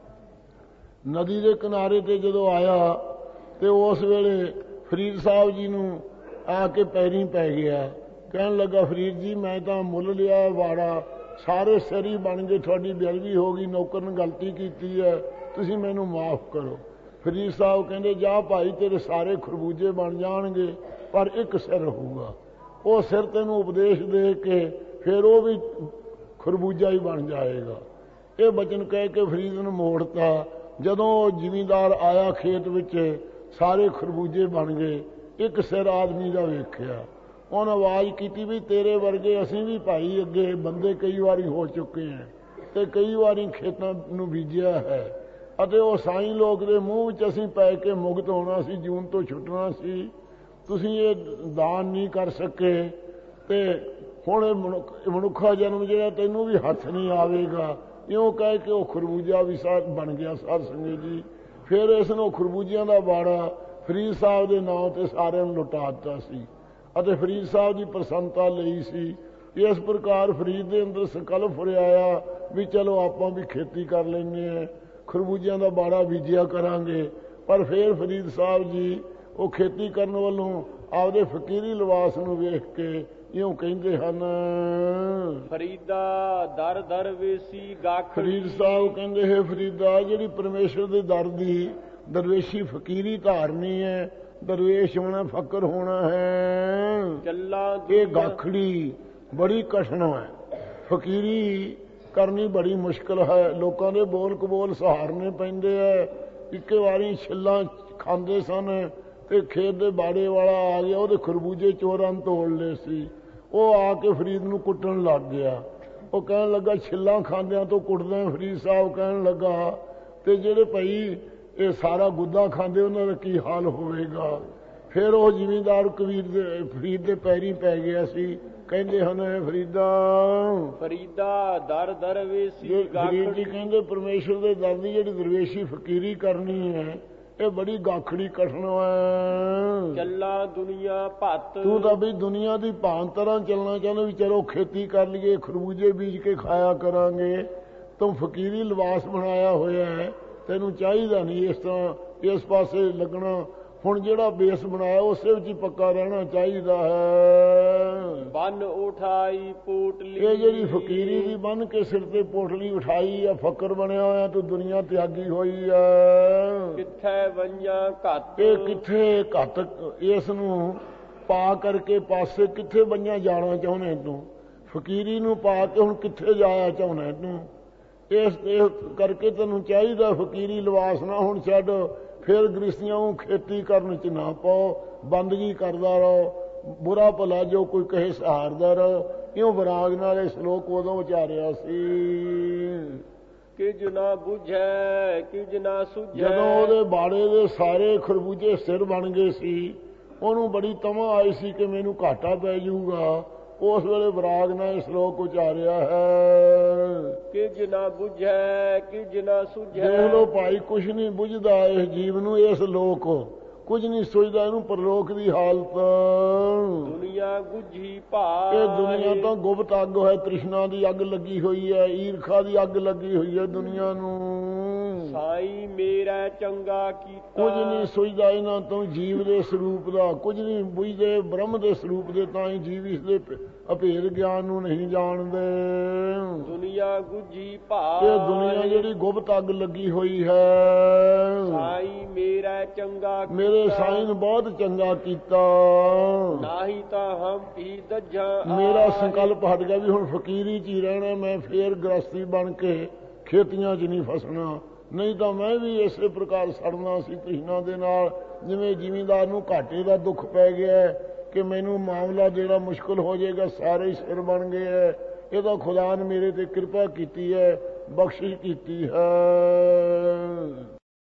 ਨਦੀ ਦੇ ਕਿਨਾਰੇ ਤੇ ਜਦੋਂ ਆਇਆ ਤੇ ਉਸ ਵੇਲੇ ਫਰੀਦ ਸਾਹਿਬ ਜੀ ਨੂੰ ਆ ਕੇ ਪੈਰੀਂ ਪੈ ਗਿਆ। ਕਹਿਣ ਲੱਗਾ ਫਰੀਦ ਜੀ ਮੈਂ ਤਾਂ ਮੁੱਲ ਲਿਆ ਬਾੜਾ, ਸਾਰੇ ਸਿਰ ਹੀ ਬਣ ਗਏ, ਤੁਹਾਡੀ ਬੇਅਦਬੀ ਹੋ ਗਈ, ਨੌਕਰ ਨੇ ਗਲਤੀ ਕੀਤੀ ਹੈ, ਤੁਸੀਂ ਮੈਨੂੰ ਮਾਫ ਕਰੋ। ਫਰੀਦ ਸਾਹਿਬ ਕਹਿੰਦੇ ਜਾ ਭਾਈ ਤੇਰੇ ਸਾਰੇ ਖਰਬੂਜੇ ਬਣ ਜਾਣਗੇ ਪਰ ਇੱਕ ਸਿਰ ਰਹੂਗਾ। ਉਹ ਸਿਰ ਤੈਨੂੰ ਉਪਦੇਸ਼ ਦੇ ਕੇ ਫਿਰ ਉਹ ਵੀ ਖਰਬੂਜਾ ਹੀ ਬਣ ਜਾਏਗਾ। ਇਹ ਬਚਨ ਕਹਿ ਕੇ ਫਰੀਦ ਨੂੰ ਮੋੜਤਾ। ਜਦੋਂ ਉਹ ਜ਼ਿਮੀਂਦਾਰ ਆਇਆ ਖੇਤ ਵਿੱਚ ਸਾਰੇ ਖਰਬੂਜੇ ਬਣ ਗਏ, ਇੱਕ ਸਿਰ ਆਦਮੀ ਦਾ ਵੇਖਿਆ। ਉਹਨੇ ਆਵਾਜ਼ ਕੀਤੀ ਵੀ ਤੇਰੇ ਵਰਗੇ ਅਸੀਂ ਵੀ ਭਾਈ ਅੱਗੇ ਬੰਦੇ ਕਈ ਵਾਰੀ ਹੋ ਚੁੱਕੇ ਹਾਂ ਤੇ ਕਈ ਵਾਰੀ ਖੇਤਾਂ ਨੂੰ ਬੀਜਿਆ ਹੈ ਅਤੇ ਉਹ ਸਾਈਂ ਲੋਕ ਦੇ ਮੂੰਹ ਵਿੱਚ ਅਸੀਂ ਪੈ ਕੇ ਮੁਕਤ ਹੋਣਾ ਸੀ, ਜੂਨ ਤੋਂ ਛੁੱਟਣਾ ਸੀ। ਤੁਸੀਂ ਇਹ ਦਾਨ ਨਹੀਂ ਕਰ ਸਕੇ ਤੇ ਹੁਣ ਇਹ ਮਨੁੱਖਾ ਜਨਮ ਜਿਹੜਾ ਤੈਨੂੰ ਵੀ ਹੱਥ ਨਹੀਂ ਆਵੇਗਾ। ਇਉਂ ਕਹਿ ਕੇ ਉਹ ਖਰਬੂਜਾ ਵੀ ਸਾਥ ਬਣ ਗਿਆ ਸਾਧ ਸੰਗਤ ਜੀ। ਫਿਰ ਇਸ ਨੂੰ ਖਰਬੂਜਿਆਂ ਦਾ ਬਾੜਾ ਫਰੀਦ ਸਾਹਿਬ ਦੇ ਨਾਂ ਤੇ ਸਾਰਿਆਂ ਨੂੰ ਲੁਟਾ ਦਿੱਤਾ ਸੀ ਅਤੇ ਫਰੀਦ ਸਾਹਿਬ ਦੀ ਪ੍ਰਸੰਨਤਾ ਲਈ ਸੀ। ਇਸ ਪ੍ਰਕਾਰ ਫਰੀਦ ਦੇ ਅੰਦਰ ਸੰਕਲਪ ਫੁਰਿਆਇਆ ਵੀ ਚਲੋ ਆਪਾਂ ਵੀ ਖੇਤੀ ਕਰ ਲੈਂਦੇ ਹਾਂ, ਖਰਬੂਜਿਆਂ ਦਾ ਬਾੜਾ ਬੀਜਿਆ ਕਰਾਂਗੇ। ਪਰ ਫਿਰ ਫਰੀਦ ਸਾਹਿਬ ਜੀ ਉਹ ਖੇਤੀ ਕਰਨ ਵੱਲੋਂ ਆਪਦੇ ਫਕੀਰੀ ਲਿਬਾਸ ਨੂੰ ਵੇਖ ਕੇ ਇਉਂ ਕਹਿੰਦੇ ਹਨ। ਫਰੀਦਾ ਦਰ ਦਰਵੇਸੀ ਗਾਖੜੀ। ਫਰੀਦ ਸਾਹਿਬ ਕਹਿੰਦੇ ਹੈ ਫਰੀਦਾ ਜਿਹੜੀ ਪਰਮੇਸ਼ਰ ਦੇ ਦਰ ਦੀ ਦਰਵੇਸ਼ੀ ਫਕੀਰੀ ਧਾਰਨੀ ਹੈ, ਦਰਵੇਸ਼ ਹੋਣਾ ਫਕਰ ਹੋਣਾ ਹੈ। ਚੱਲਾ ਇਹ ਗਾਖੜੀ ਬੜੀ ਕਠਿਨ ਹੈ। ਫਕੀਰੀ ਕਰਨੀ ਬੜੀ ਮੁਸ਼ਕਲ ਹੈ। ਲੋਕਾਂ ਦੇ ਬੋਲ ਕਬੋਲ ਸਹਾਰਨੇ ਪੈਂਦੇ ਹੈ। ਇੱਕ ਵਾਰੀ ਛਿੱਲਾਂ ਖਾਂਦੇ ਸਨ ਤੇ ਖੇਤ ਦੇ ਬਾੜੇ ਵਾਲਾ ਆ ਗਿਆ, ਉਹਦੇ ਖਰਬੂਜੇ ਚੋਰਾਂ ਨੇ ਤੋੜ ਲਏ ਸੀ। ਉਹ ਆ ਕੇ ਫਰੀਦ ਨੂੰ ਕੁੱਟਣ ਲੱਗ ਗਿਆ। ਉਹ ਕਹਿਣ ਲੱਗਾ ਛਿੱਲਾਂ ਖਾਂਦਿਆਂ ਤੋਂ ਕੁੱਟਦਾ। ਫਰੀਦ ਸਾਹਿਬ ਕਹਿਣ ਲੱਗਾ ਤੇ ਜਿਹੜੇ ਭਾਈ ਇਹ ਸਾਰਾ ਗੁੱਦਾ ਖਾਂਦੇ ਉਹਨਾਂ ਦਾ ਕੀ ਹਾਲ ਹੋਵੇਗਾ। ਫਿਰ ਉਹ ਜ਼ਿਮੀਂਦਾਰ ਕਬੀਰ ਦੇ ਫਰੀਦ ਦੇ ਪੈਰੀਂ ਪੈ ਗਿਆ ਸੀ। ਕਹਿੰਦੇ ਹਨ ਫਰੀਦਾ ਫਰੀਦਾ ਦਰ ਦਰਵੇਸੀ ਫਰੀਦ ਜੀ ਗਾਖੜੀ। ਕਹਿੰਦੇ ਪਰਮੇਸ਼ਰ ਦੇ ਦਰ ਦੀ ਜਿਹੜੀ ਦਰਵੇਸ਼ੀ ਫਕੀਰੀ ਕਰਨੀ ਹੈ ਇਹ ਬੜੀ ਗਾਖੜੀ ਕਠਨ ਹੈ। ਚੱਲਾ ਦੁਨੀਆ ਭੱਤ। ਤੂੰ ਤਾਂ ਵੀ ਦੁਨੀਆ ਦੀ ਭਾਂ ਤਰ੍ਹਾਂ ਚੱਲਣਾ ਚਾਹੁੰਦਾ ਵੀ ਚਲੋ ਖੇਤੀ ਕਰ ਲਈਏ, ਖਰਬੂਜੇ ਬੀਜ ਕੇ ਖਾਇਆ ਕਰਾਂਗੇ। ਤੂੰ ਫਕੀਰੀ ਲਿਬਾਸ ਬਣਾਇਆ ਹੋਇਆ ਹੈ, ਤੈਨੂੰ ਚਾਹੀਦਾ ਨਹੀਂ ਇਸ ਤਰ੍ਹਾਂ ਇਸ ਪਾਸੇ ਲੱਗਣਾ। ਹੁਣ ਜਿਹੜਾ ਬੇਸ ਬਣਾਇਆ ਉਸੇ ਵਿੱਚ ਹੀ ਪੱਕਾ ਰਹਿਣਾ ਚਾਹੀਦਾ ਹੈ। ਬੰਨ ਉਠਾਈ ਪੋਟਲੀ। ਇਹ ਜਿਹੜੀ ਫਕੀਰੀ ਦੀ ਬੰਨ ਕੇ ਸਿਰ ਤੇ ਪੋਟਲੀ ਉਠਾਈ ਆ, ਫਕਰ ਬਣਿਆ ਹੋਇਆ, ਤੂੰ ਦੁਨੀਆ ਤਿਆਗੀ ਹੋਈ ਆ। ਕਿੱਥੇ ਵੰਜਾਂ ਘੱਤ। ਇਹ ਕਿੱਥੇ ਘੱਟ ਇਸ ਨੂੰ ਪਾ ਕਰਕੇ ਪਾਸੇ ਕਿੱਥੇ ਬੰਨਿਆ ਜਾਣਾ ਚਾਹੁੰਦੇ ਤੂੰ? ਫਕੀਰੀ ਨੂੰ ਪਾ ਕੇ ਹੁਣ ਕਿੱਥੇ ਜਾਇਆ ਚਾਹੁੰਦਾ ਤੂੰ? ਇਸ ਇਸ ਕਰਕੇ ਤੈਨੂੰ ਚਾਹੀਦਾ ਫਕੀਰੀ ਲਿਬਾਸ ਨਾ ਹੁਣ ਛੱਡ। ਫਿਰ ਗ੍ਰਸਤੀਆਂ ਨੂੰ ਖੇਤੀ ਕਰਨ ਚ ਨਾ ਪਾਓ, ਬੰਦਗੀ ਕਰਦਾ ਰਹੋ, ਬੁਰਾ ਭਲਾ ਜੋ ਕੋਈ ਕਹੇ ਸਹਾਰਦਾ ਰਹੋ। ਇਉਂ ਵਿਰਾਗ ਨਾਲ ਇਹ ਸ਼ਲੋਕ ਉਦੋਂ ਉਚਾਰਿਆ ਸੀ। ਕਿਜ ਨਾ ਬੁਝੈ ਕਿਜ ਨਾ ਸੁਝੈ। ਜਦੋਂ ਉਹਦੇ ਬਾੜੇ ਦੇ ਸਾਰੇ ਖਰਬੂਜੇ ਸਿਰ ਬਣ ਗਏ ਸੀ, ਉਹਨੂੰ ਬੜੀ ਤਮਾ ਆਈ ਸੀ ਕਿ ਮੈਨੂੰ ਘਾਟਾ ਪੈ ਜਾਊਗਾ। ਉਸ ਵੇਲੇ ਵਿਰਾਗ ਨਾਲ ਸ਼ਲੋਕ ਉਚਾਰਿਆ ਹੈ। ਕਿਜ ਨਾ ਬੁਝੈ ਕਿਜ ਨਾ ਸੁਝੈ। ਦੇਖ ਲੋ ਭਾਈ, ਕੁਛ ਨਹੀਂ ਬੁਝਦਾ ਇਸ ਜੀਵ ਨੂੰ, ਇਸ ਲੋਕ ਕੁਝ ਨਹੀਂ ਸੋਚਦਾ ਇਹਨੂੰ ਪਰਲੋਕ ਦੀ ਹਾਲਤ। ਦੁਨੀਆ ਗੁਝੀ ਭਾਏ। ਇਹ ਦੁਨੀਆ ਤਾਂ ਗੁਪਤ ਅੱਗ ਹੈ, ਤ੍ਰਿਸ਼ਨਾ ਦੀ ਅੱਗ ਲੱਗੀ ਹੋਈ ਹੈ, ਈਰਖਾ ਦੀ ਅੱਗ ਲੱਗੀ ਹੋਈ ਹੈ ਦੁਨੀਆ ਨੂੰ। ਸਾਈ ਮੇਰਾ ਚੰਗਾ ਕੀਤਾ। ਕੁਝ ਨਹੀਂ ਸੋਚਦਾ ਇਹਨਾਂ ਤੋਂ ਜੀਵ ਦੇ ਸਰੂਪ ਦਾ, ਕੁਝ ਨਹੀਂ ਬੁਝਦੇ ਬ੍ਰਹਮ ਦੇ ਸਰੂਪ ਦੇ। ਤਾਂ ਹੀ ਜੀਵ ਇਸ ਦੇ ਅਭੇਦ ਗਿਆਨ ਨੂੰ ਨਹੀਂ ਜਾਣਦੇ। ਦੁਨੀਆ ਗੁਝੀ ਭਾਏ। ਇਹ ਦੁਨੀਆ ਜਿਹੜੀ ਗੁਪਤ ਅੱਗ ਲੱਗੀ ਹੋਈ ਹੈ। ਸਾਈ ਮੇਰਾ ਚੰਗਾ ਕੀਤਾ। ਮੇਰੇ ਸਾਈਂ ਨੇ ਬਹੁਤ ਚੰਗਾ ਕੀਤਾ। ਨਾਹੀ ਤਾਂ ਹਮ ਵੀ ਦੱਜਾਂ। ਮੇਰਾ ਸੰਕਲਪ ਹਟ ਗਿਆ ਵੀ ਹੁਣ ਫਕੀਰੀ ਚ ਹੀ ਰਹਿਣਾ, ਮੈਂ ਫੇਰ ਗ੍ਰਸਤੀ ਬਣ ਕੇ ਖੇਤੀਆਂ ਚ ਨਹੀਂ ਫਸਣਾ। ਨਹੀਂ ਤਾਂ ਮੈਂ ਵੀ ਇਸੇ ਪ੍ਰਕਾਰ ਸੜਨਾ ਸੀ ਤ੍ਰਿਸ਼ਨਾ ਦੇ ਨਾਲ। ਜਿਵੇਂ ਜ਼ਿਮੀਂਦਾਰ ਨੂੰ ਘਾਟੇ ਦਾ ਦੁੱਖ ਪੈ ਗਿਆ ਕਿ ਮੈਨੂੰ ਮਾਮਲਾ ਦੇਣਾ ਮੁਸ਼ਕਲ ਹੋ ਜਾਏਗਾ, ਸਾਰੇ ਹੀ ਸਿਰ ਬਣ ਗਏ ਹੈ। ਇਹਦਾ ਖੁਦਾ ਨੇ ਮੇਰੇ ਤੇ ਕਿਰਪਾ ਕੀਤੀ ਹੈ, ਬਖਸ਼ਿਸ਼ ਕੀਤੀ ਹੈ।